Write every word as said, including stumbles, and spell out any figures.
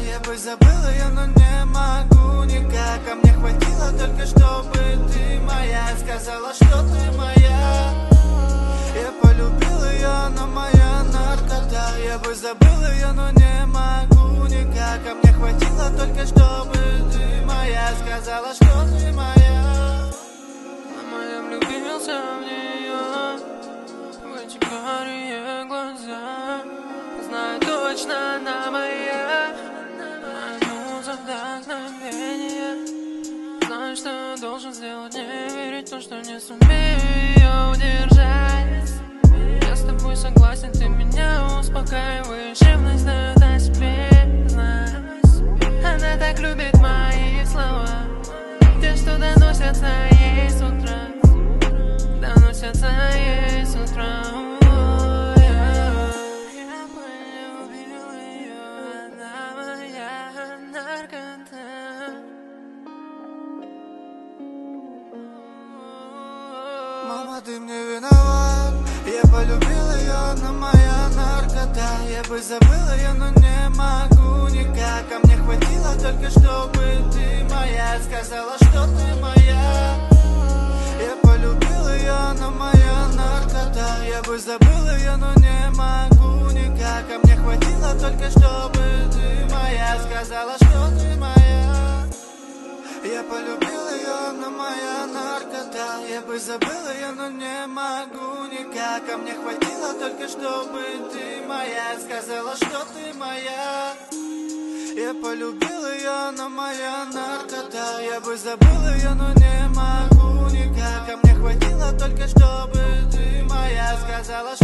Я бы забыл ее, но не могу никак. А мне хватило только, чтобы ты моя. Сказала, что ты моя. Я полюбил ее, она моя наркота. Я бы забыл ее, но не могу никак. А мне хватило только, чтобы ты моя. Сказала, что ты моя. Мама, я влюбился в нее, в эти карие глаза. Знаю точно, она моя. Моя муза вдохновение. Знаю, что должен сделать, не верить в то, что не сумею ее удержать. Я с тобой согласен, ты меня успокаиваешь. Ревность дает о себе знать. Она так любит мои слова, те, что доносятся ей с утра. Доносятся ей с утра. Я полюбил ее, она моя наркота. Мама, ты мне виноват. Я полюбил ее, она моя наркота. Я бы забыл ее, но не могу никак. А мне хватило только, чтобы ты моя. Сказала, что ты моя. Я полюбил ее, она моя наркота. Я бы забыл ее, но не могу никак. А мне хватило только, чтобы ты моя. Сказала, что ты моя. Я полюбил ее, она моя наркота. Я бы забыл ее, но не могу никак. А мне хватило только, чтобы ты моя. Сказала, что ты моя. Я полюбил ее, она моя наркота. Я бы забыл ее, но не могу никак. А мне хватило только, чтобы ты моя. Сказала,